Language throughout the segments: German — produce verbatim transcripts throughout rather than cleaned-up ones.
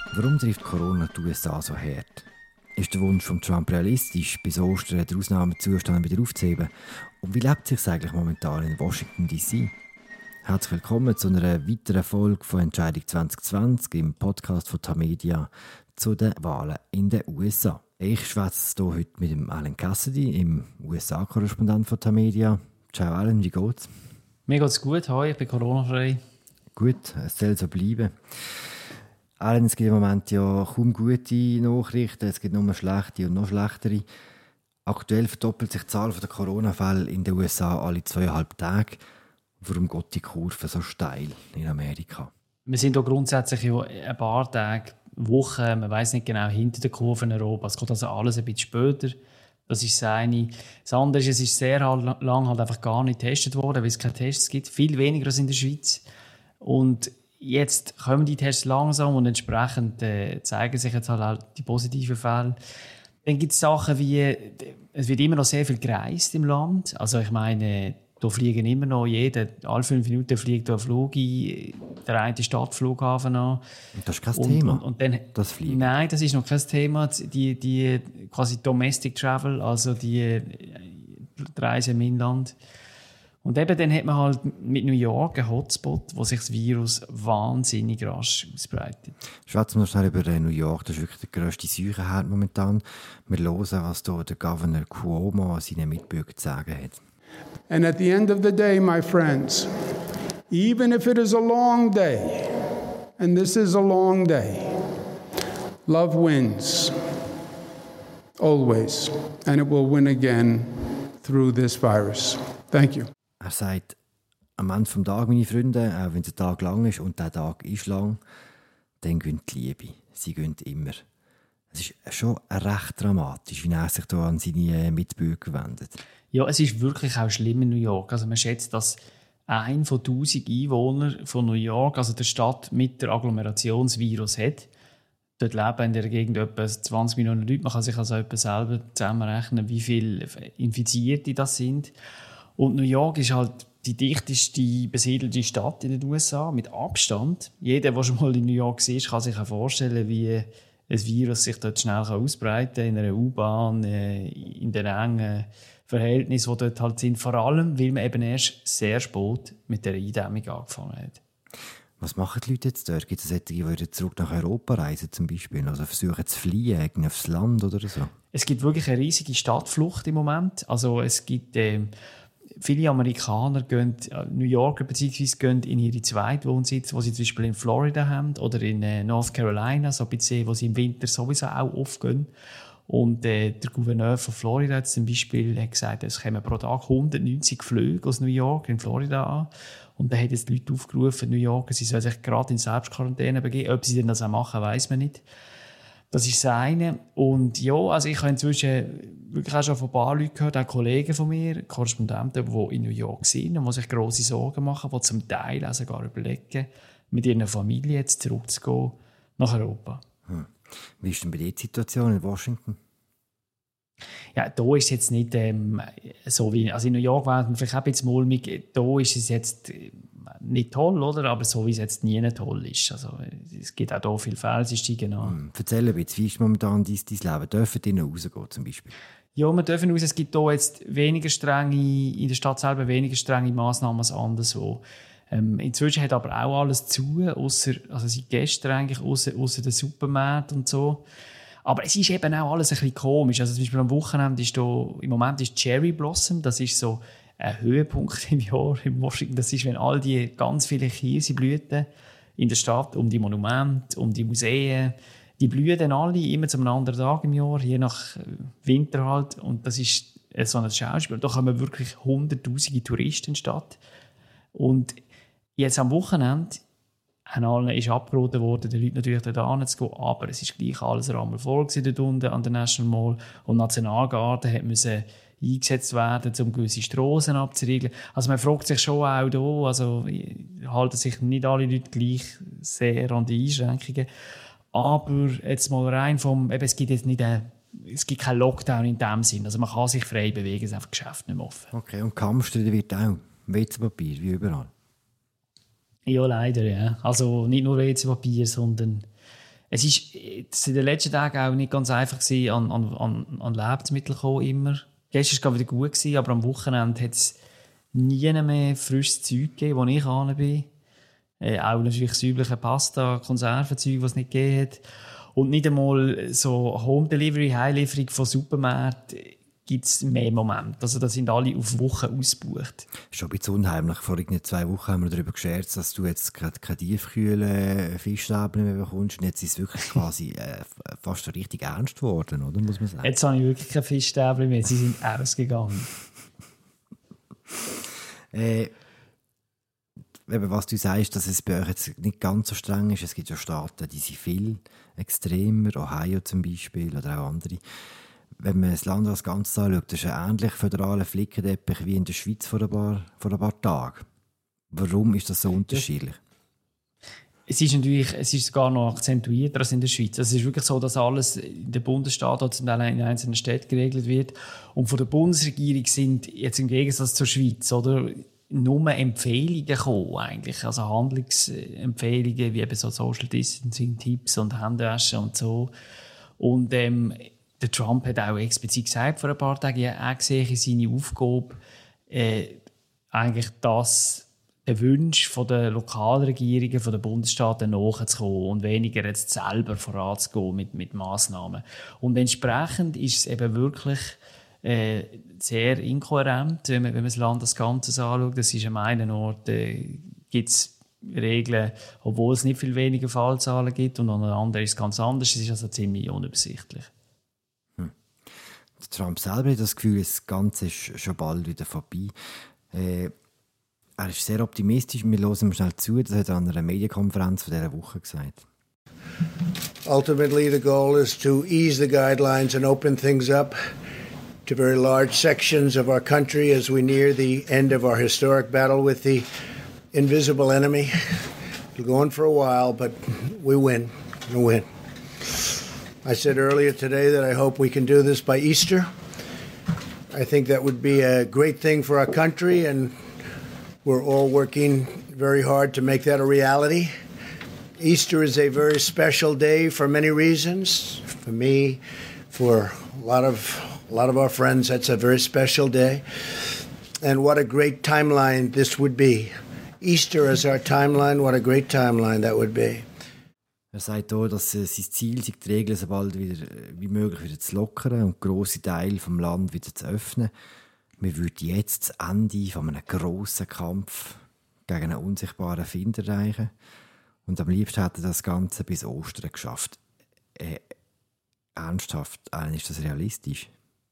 Warum trifft Corona die U S A so hart? Ist der Wunsch von Trump realistisch, bis Ostern den Ausnahmezustand wieder aufzuheben? Und wie lebt es sich eigentlich momentan in Washington D C? Herzlich willkommen zu einer weiteren Folge von Entscheidung zwanzig zwanzig im Podcast von Tamedia zu den Wahlen in den U S A. Ich schwätze hier heute mit dem Alan Cassidy, im U S A-Korrespondent von Tamedia. Ciao Alan, wie geht's? Mir geht's gut, hi, ich bin Corona-frei. Gut, es soll so bleiben. Alan, es gibt im Moment ja kaum gute Nachrichten, es gibt nur schlechte und noch schlechtere. Aktuell verdoppelt sich die Zahl der Corona-Fälle in den U S A alle zweieinhalb Tage. Warum geht die Kurve so steil in Amerika? Wir sind hier grundsätzlich ja ein paar Tage, Wochen, man weiss nicht genau, hinter der Kurve in Europa. Es geht also alles ein bisschen später. Das ist das eine. Das andere ist, es ist sehr lange halt einfach gar nicht getestet worden, weil es keine Tests gibt. Viel weniger als in der Schweiz. Und jetzt kommen die Tests langsam und entsprechend äh, zeigen sich jetzt halt auch die positiven Fälle. Dann gibt es Sachen wie, es wird immer noch sehr viel gereist im Land. Also ich meine, da fliegen immer noch jeder, alle fünf Minuten fliegt da ein Flug ein, der eine Stadtflughafen an. Und das ist kein und, Thema, und, und dann, das Fliegen? Nein, das ist noch kein Thema. Die, die quasi Domestic Travel, also die, die Reise im Inland. Und eben dann hat man halt mit New York einen Hotspot, wo sich das Virus wahnsinnig rasch ausbreitet. Schwätzen wir noch schnell über New York. Das ist wirklich der grösste Seuchenherd momentan. Wir hören, was hier der Governor Cuomo an seinen Mitbürgern zu sagen hat. And at the end of the day, my friends, even if it is a long day, and this is a long day, love wins. Always. And it will win again through this virus. Thank you. Er sagt, am Ende des Tages, meine Freunde, auch wenn es ein Tag lang ist und der Tag ist lang, dann gönnt die Liebe. Sie gönnt immer. Es ist schon recht dramatisch, wie er sich da an seine Mitbürger wendet. Ja, es ist wirklich auch schlimm in New York. Also man schätzt, dass ein von tausend Einwohnern von New York, also der Stadt mit der Agglomerationsvirus hat. Dort leben in der Gegend etwa zwanzig Millionen Leute. Man kann sich also etwa selber zusammenrechnen, wie viele Infizierte das sind. Und New York ist halt die dichteste besiedelte Stadt in den U S A, mit Abstand. Jeder, der schon mal in New York war, kann sich auch vorstellen, wie ein Virus sich dort schnell ausbreiten kann, in einer U-Bahn, in den engen Verhältnissen, die dort halt sind. Vor allem, weil man eben erst sehr spät mit der Eindämmung angefangen hat. Was machen die Leute jetzt dort? Gibt es solche, die zurück nach Europa reisen zum Beispiel? Also versuchen zu fliehen aufs Land oder so? Es gibt wirklich eine riesige Stadtflucht im Moment. Also es gibt... Äh, Viele Amerikaner gehen, New Yorker beziehungsweise gehen in ihre Zweitwohnsitz, wo sie zum Beispiel in Florida haben oder in äh, North Carolina, so ein bisschen, wo sie im Winter sowieso auch oft gehen. Und äh, der Gouverneur von Florida hat zum Beispiel hat gesagt, es kommen pro Tag hundertneunzig Flüge aus New York in Florida an. Und dann hat jetzt die Leute aufgerufen, New Yorker, sie sollen sich gerade in Selbstquarantäne begeben. Ob sie denn das auch machen, weiss man nicht. Das ist das eine. Und ja, also ich habe inzwischen wirklich auch schon von ein paar Leuten gehört, auch Kollegen von mir, Korrespondenten, die in New York sind und die sich grosse Sorgen machen, die zum Teil auch sogar überlegen, mit ihrer Familie jetzt zurückzugehen nach Europa. Hm. Wie ist denn bei dir die Situation in Washington? Ja, da ist es jetzt nicht ähm, so wie... Also in New York war es vielleicht auch ein bisschen mulmig. Da ist es jetzt nicht toll, oder? Aber so wie es jetzt nie toll ist. Also, es gibt auch hier viele Fälle, sie steigen an. Hm. Erzähl ein bisschen, wie ist momentan dein, dein Leben? Dürfen die noch rausgehen zum Beispiel? Ja, wir dürfen raus. Es gibt hier jetzt weniger strenge, in der Stadt selber weniger strenge Massnahmen als anderswo. Ähm, inzwischen hat aber auch alles zu, ausser, also seit gestern eigentlich, ausser, ausser den Supermärkten und so. Aber es ist eben auch alles ein bisschen komisch. Also zum Beispiel am Wochenende ist da, im Moment ist Cherry Blossom, das ist so ein Höhepunkt im Jahr in Washington. Das ist, wenn all die ganz viele Kirschblüten in der Stadt, um die Monumente, um die Museen, die blühen dann alle immer zu einem anderen Tag im Jahr, je nach Winter halt. Und das ist so ein Schauspiel. Da kommen wirklich hunderttausende Touristen in die Stadt. Und jetzt am Wochenende haben alle, ist abgeraten worden, den Leuten natürlich dort hinzugehen, aber es ist gleich alles rammelvoll dort unten an der National Mall. Und die Nationalgarde hat müssen eingesetzt werden, um gewisse Strassen abzuriegeln. Also man fragt sich schon auch hier, also halten sich nicht alle Leute gleich sehr an die Einschränkungen. Aber jetzt mal rein vom, eben, es gibt jetzt nicht eine, es gibt keinen Lockdown in dem Sinn. Also man kann sich frei bewegen, es ist einfach Geschäft nicht mehr offen. Okay, und Kampfstreit wird auch W C-Papier, wie überall? Ja, leider, ja. Also nicht nur W C-Papier, sondern Es ist es in den letzten Tagen auch nicht ganz einfach gewesen, an, an, an Lebensmittel zu kommen, immer. Gestern war es wieder gut gewesen, aber am Wochenende hat es nie mehr frisches Zeug gegeben, wo ich ran bin. Äh, auch natürlich das übliche Pasta, Konservenzeug, was es nicht gegeben hat. Und nicht einmal so Home Delivery, Heimlieferung von Supermärkten gibt es mehr Momente. Also da sind alle auf Wochen ausgebucht. Schon ein bisschen unheimlich. Vor zwei Wochen haben wir darüber gescherzt, dass du jetzt gerade keine tiefkühlen Fischstäbchen mehr bekommst. Und jetzt ist es wirklich quasi äh, fast so richtig ernst geworden, oder? Muss man sagen. Jetzt habe ich wirklich keine Fischstäbchen mehr. Sie sind ausgegangen. äh, eben, was du sagst, dass es bei euch jetzt nicht ganz so streng ist. Es gibt ja Staaten, die sind viel extremer. Ohio zum Beispiel oder auch andere. Wenn man das Land als Ganzes anschaut, ist ein ähnlich föderaler Flickenteppich wie in der Schweiz vor ein paar, vor ein paar Tagen. Warum ist das so unterschiedlich? Es ist natürlich es ist sogar noch akzentuierter als in der Schweiz. Es ist wirklich so, dass alles in den Bundesstaaten oder zum Teil in einzelnen Städten geregelt wird. Und von der Bundesregierung sind jetzt im Gegensatz zur Schweiz oder, nur Empfehlungen gekommen, eigentlich. Also Handlungsempfehlungen wie eben so Social Distancing Tipps und Händewaschen und so. Und ähm, der Trump hat auch explizit gesagt vor ein paar Tagen, ja, er sehe seine Aufgabe, äh, eigentlich das, den Wunsch der Lokalregierungen, der Bundesstaaten nachzukommen und weniger jetzt selber voranzugehen mit, mit Massnahmen. Und entsprechend ist es eben wirklich äh, sehr inkohärent, wenn man, wenn man das Land als Ganzes anschaut. Das ist am einen Ort, äh, gibt es Regeln, obwohl es nicht viel weniger Fallzahlen gibt, und an einem anderen ist es ganz anders. Es ist also ziemlich unübersichtlich. Trump selber hat das Gefühl, das Ganze ist schon bald wieder vorbei. Äh, er ist sehr optimistisch. Wir hören ihm schnell zu. Das hat er an einer Medienkonferenz von dieser Woche gesagt. Ultimately, the goal is to ease the guidelines and open things up to very large sections of our country as we near the end of our historic battle with the invisible enemy. It'll go on for a while, but we win. We win. I said earlier today that I hope we can do this by Easter. I think that would be a great thing for our country, and we're all working very hard to make that a reality. Easter is a very special day for many reasons. For me, for a lot of a lot of our friends, that's a very special day. And what a great timeline this would be. Easter as our timeline, what a great timeline that would be. Er sagt auch, dass äh, sein Ziel sei, die Regeln so bald wieder, wie möglich wieder zu lockern und grosse Teile des Landes wieder zu öffnen. Wir würden jetzt das Ende von einem grossen Kampf gegen einen unsichtbaren Feind erreichen. Und am liebsten hätte er das Ganze bis Ostern geschafft. Äh, ernsthaft, äh, ist das realistisch?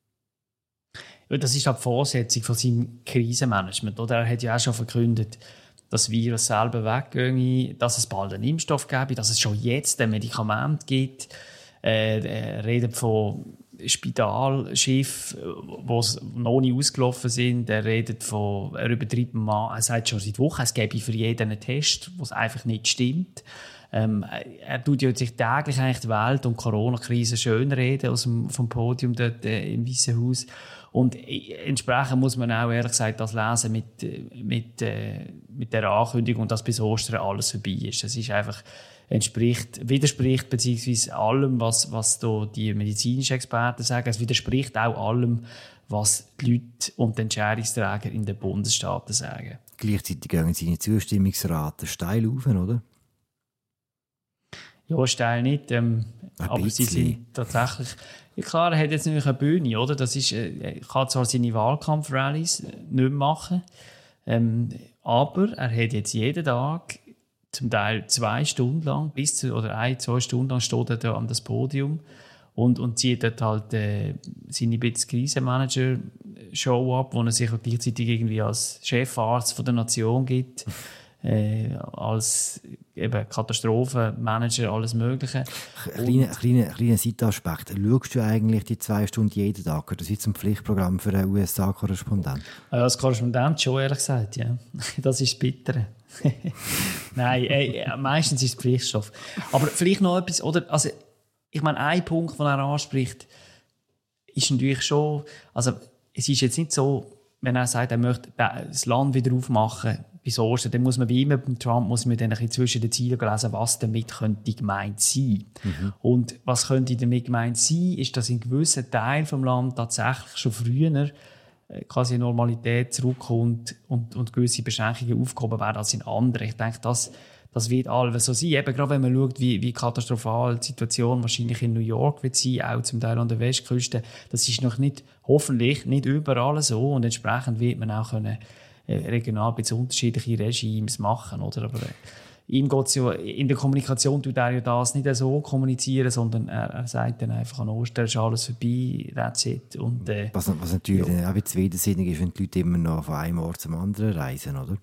Ja, das ist auch die Vorsetzung von seinem Krisenmanagement. Oder? Er hat ja auch schon verkündet, dass das Virus selber weggehe, dass es bald einen Impfstoff gäbe, dass es schon jetzt ein Medikament gibt. Äh, er redet von Spitalschiffen, die noch nicht ausgelaufen sind. Er redet von, er übertreibt mal, er sagt schon seit Wochen, es gäbe für jeden einen Test, was einfach nicht stimmt. Ähm, er tut ja sich täglich eigentlich die Welt und die Corona-Krise schönreden aus dem vom Podium dort äh, im Weißen Haus. Und entsprechend muss man auch ehrlich gesagt das lesen mit, mit, äh, mit der Ankündigung, dass bis Ostern alles vorbei ist. Das ist einfach, entspricht, widerspricht beziehungsweise allem, was, was da die medizinischen Experten sagen. Es widerspricht auch allem, was die Leute und die Entscheidungsträger in den Bundesstaaten sagen. Gleichzeitig gehen seine Zustimmungsraten steil rauf, oder? Ja, steil nicht. Ähm, aber bisschen. Sie sind tatsächlich... Ja, klar, er hat jetzt natürlich eine Bühne, oder? Das ist, er kann zwar seine Wahlkampf-Rallies nicht mehr machen, ähm, aber er hat jetzt jeden Tag, zum Teil zwei Stunden lang, bis zu, oder ein, zwei Stunden lang steht er da an das Podium und, und zieht dort halt äh, seine Krisenmanager-Show ab, wo er sich gleichzeitig irgendwie als Chefarzt von der Nation gibt. Äh, als eben Katastrophenmanager, alles Mögliche. Kleiner kleine, kleine Seitenaspekt. Schaust du eigentlich die zwei Stunden jeden Tag? Gehört das wie zum Pflichtprogramm für einen U S A-Korrespondent? Ja, als Korrespondent schon, ehrlich gesagt, ja. Das ist das Bittere. Nein, äh, meistens ist es Pflichtstoff. Aber vielleicht noch etwas, oder? Also, ich meine, ein Punkt, den er anspricht, ist natürlich schon, also es ist jetzt nicht so, wenn er sagt, er möchte das Land wieder aufmachen bis Ostern, dann muss man wie immer beim Trump muss man dann ein bisschen zwischen den Zielen lesen, was damit könnte gemeint sein. Mhm. Und was könnte damit gemeint sein, ist, dass in gewissen Teilen des Landes tatsächlich schon früher quasi eine Normalität zurückkommt und, und gewisse Beschränkungen aufgehoben werden als in anderen. Ich denke, das, das wird alles so sein. Eben gerade wenn man schaut, wie, wie katastrophal die Situation wahrscheinlich in New York wird sein, auch zum Teil an der Westküste. Das ist noch nicht, hoffentlich nicht überall so und entsprechend wird man auch können, äh, regional ein bisschen unterschiedliche Regimes machen, oder? Aber äh, ihm geht's ja, in der Kommunikation tut er ja das nicht so kommunizieren, sondern er, er sagt dann einfach an Ostern ist alles vorbei, that's it. Und, äh, was, was natürlich ja. auch wieder widersinnig ist, wenn die Leute immer noch von einem Ort zum anderen reisen, oder?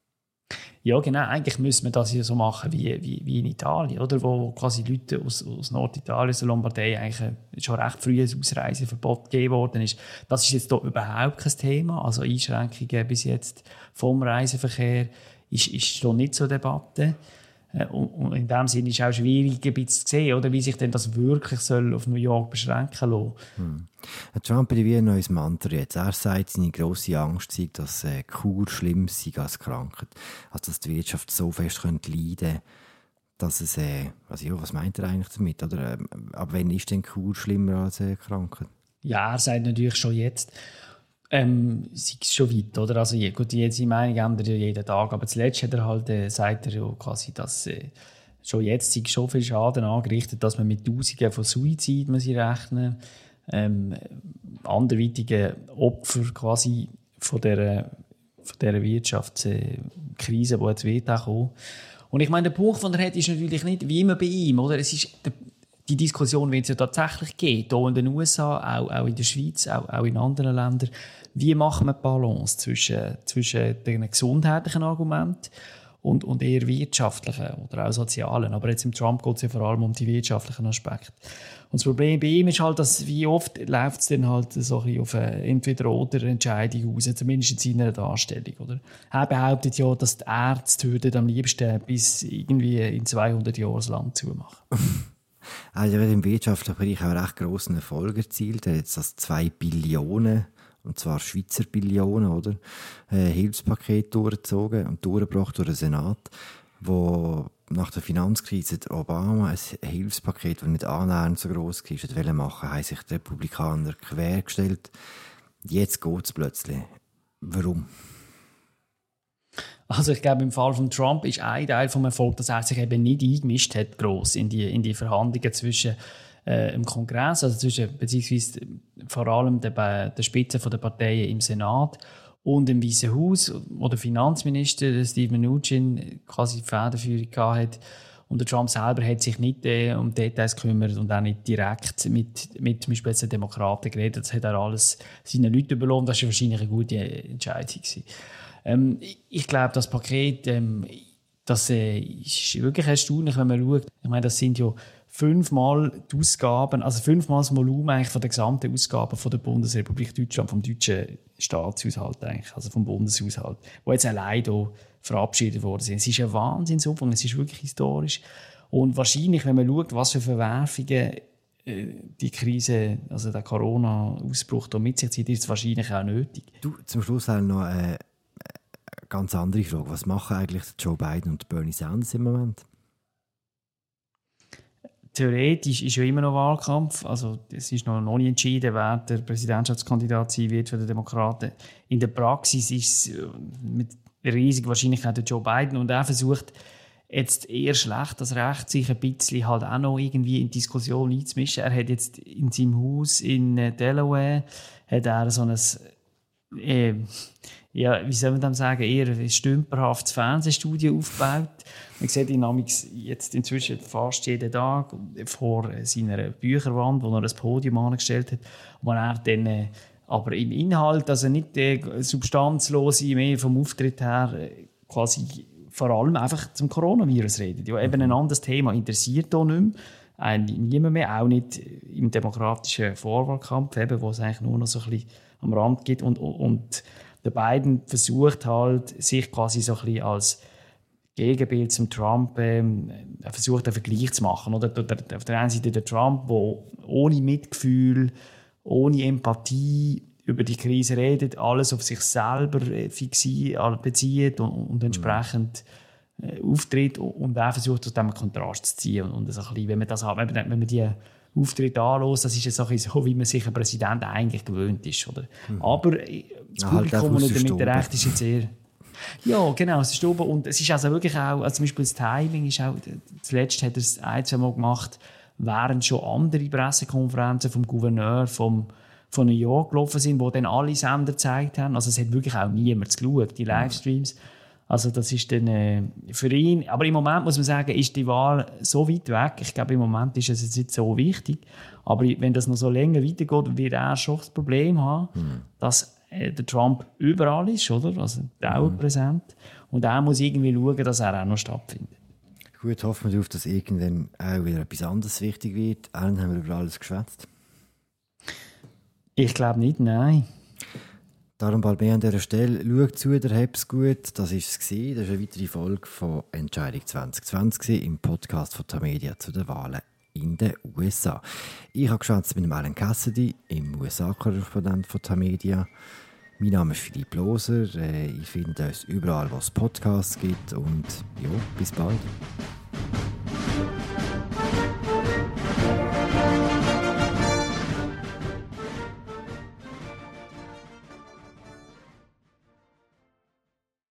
Ja, genau. Eigentlich müsste man das ja so machen wie, wie, wie in Italien, oder? Wo quasi Leute aus, aus Norditalien, aus der Lombardei, eigentlich schon recht früh ein Ausreiseverbot gegeben worden ist. Das ist jetzt hier überhaupt kein Thema. Also Einschränkungen bis jetzt vom Reiseverkehr ist, ist noch nicht zur Debatte. Und in dem Sinne ist es auch schwierig ein bisschen zu sehen, oder, wie sich denn das wirklich soll auf New York beschränken lassen. Hm. Trump hat wie ein neues Mantra jetzt. Er sagt, seine grosse Angst sei, dass äh, Kur schlimm sei als Krankheit. Also, dass die Wirtschaft so fest könnte leiden, dass es, äh, also ja, was meint er eigentlich damit? Oder, äh, ab wann ist denn Kur schlimmer als äh, Krankheit? Ja, er sagt natürlich schon jetzt, Ähm, sei es schon weit, oder? Also, gut, die seine Meinung ändert ja jeden Tag, aber zuletzt hat er halt, äh, sagt er ja quasi, dass äh, schon jetzt sei schon viel Schaden angerichtet, dass man mit Tausenden von Suizid muss rechnen, ähm, anderweitige Opfer quasi von dieser, von dieser Wirtschaftskrise, die jetzt wird auch kommen. Und ich meine, der Punkt, den er hat, ist natürlich nicht wie immer bei ihm, oder? Es ist der, die Diskussion wird es ja tatsächlich geben, hier in den U S A, auch, auch in der Schweiz, auch, auch in anderen Ländern. Wie machen wir die Balance zwischen, zwischen den gesundheitlichen Argumenten und, und eher wirtschaftlichen oder auch sozialen? Aber jetzt im Trump geht es ja vor allem um die wirtschaftlichen Aspekte. Und das Problem bei ihm ist halt, dass wie oft läuft es dann halt so ein bisschen auf eine Entweder-oder-Entscheidung raus, zumindest in seiner Darstellung. Oder? Er behauptet ja, dass die Ärzte am liebsten bis irgendwie in zweihundert Jahren das Land zumachen. Also er hat im wirtschaftlichen Bereich auch recht grossen Erfolg erzielt. Er hat jetzt das zwei Billionen, und zwar Schweizer Billionen, oder, äh, Hilfspaket durchgezogen und durchgebracht durch den Senat, wo nach der Finanzkrise der Obama ein Hilfspaket, das nicht annähernd so gross war, wollte machen, haben sich die Republikaner quergestellt. Jetzt geht es plötzlich. Warum? Also ich glaube, im Fall von Trump ist ein Teil vom Erfolg, dass er sich eben nicht eingemischt hat, gross in die, in die Verhandlungen zwischen äh, im Kongress, also zwischen, beziehungsweise vor allem der, der Spitze der Parteien im Senat und im Weißen Haus, wo der Finanzminister Steve Mnuchin quasi die Federführung hatte. Und der Trump selber hat sich nicht äh, um Details gekümmert und auch nicht direkt mit, mit zum Beispiel den Demokraten geredet. Das hat er alles seinen Leuten überlassen. Das war wahrscheinlich eine gute Entscheidung. Ähm, ich glaube, das Paket ähm, das, äh, ist wirklich erstaunlich, wenn man schaut. Ich meine, das sind ja fünfmal die Ausgaben, also fünfmal das Volumen eigentlich von der gesamten Ausgaben von der Bundesrepublik Deutschland, vom deutschen Staatshaushalt eigentlich, also vom Bundeshaushalt, wo jetzt allein hier verabschiedet worden sind. Es ist ein Wahnsinnsumfang, es ist wirklich historisch. Und wahrscheinlich, wenn man schaut, was für Verwerfungen äh, die Krise, also der Corona-Ausbruch da mit sich zieht, ist es wahrscheinlich auch nötig. Du, zum Schluss auch noch eine ganz andere Frage. Was machen eigentlich Joe Biden und Bernie Sanders im Moment? Theoretisch ist ja immer noch Wahlkampf. Also es ist noch, noch nicht entschieden, wer der Präsidentschaftskandidat sein wird für die Demokraten. In der Praxis ist es mit riesiger Wahrscheinlichkeit der Joe Biden. Und er versucht jetzt eher schlecht als recht, sich ein bisschen halt auch noch irgendwie in die Diskussion einzumischen. Er hat jetzt in seinem Haus in Delaware hat er so ein äh, ja, wie soll man das sagen, eher ein stümperhaftes Fernsehstudio aufgebaut. Man sieht ihn jetzt inzwischen fast jeden Tag vor seiner Bücherwand, wo er ein Podium angestellt hat, wo er dann äh, aber im Inhalt, also nicht äh, substanzlos mehr vom Auftritt her, äh, quasi vor allem einfach zum Coronavirus redet. Ja, eben ein anderes Thema interessiert hier nicht mehr. Äh, niemand mehr, auch nicht im demokratischen Vorwahlkampf, eben, wo es eigentlich nur noch so ein bisschen am Rand gibt. Und, und der Biden versucht halt, sich quasi so ein bisschen als Gegenbild zum Trump, ähm, er versucht einen Vergleich zu machen. Oder? Auf der einen Seite der Trump, der ohne Mitgefühl, ohne Empathie über die Krise redet, alles auf sich selber fixiert, bezieht und, und entsprechend äh, auftritt und auch versucht, aus dem Kontrast zu ziehen. Und, und so ein bisschen, wenn man das hat, wenn man, wenn man die Auftritte anlässt, das ist ja so, wie man sich ein Präsident eigentlich gewöhnt ist. Oder? Mhm. Aber das ja, Publikum, halt das damit recht ist, jetzt eher... Ja, genau, es ist oben. Und es ist also wirklich auch, also zum Beispiel das Timing ist auch, zuletzt hat er es ein, zwei Mal gemacht, während schon andere Pressekonferenzen vom Gouverneur vom, von New York gelaufen sind, wo dann alle Sender gezeigt haben. Also es hat wirklich auch niemand geschaut, die Livestreams. Also das ist dann äh, für ihn, aber im Moment muss man sagen, ist die Wahl so weit weg. Ich glaube, im Moment ist es jetzt nicht so wichtig. Aber wenn das noch so länger weitergeht, wird er schon das Problem haben, mhm. dass äh, der Trump überall ist, oder? Also dauerpräsent. Mhm. Und er muss irgendwie schauen, dass er auch noch stattfindet. Gut, hoffen wir darauf, dass irgendwann auch wieder etwas anderes wichtig wird. Allen haben wir über alles geschwätzt. Ich glaube nicht, nein. Darum bald mehr an dieser Stelle. Schaut zu, der hab's gut. Das war es. Das ist eine weitere Folge von Entscheidung zwanzig zwanzig im Podcast von Tamedia zu den Wahlen in den U S A. Ich habe geschwätzt mit dem Alan Cassidy, im U S A-Korrespondent von Tamedia. Mein Name ist Philipp Loser. Ihr findet uns überall, wo es Podcasts gibt. Und ja, bis bald.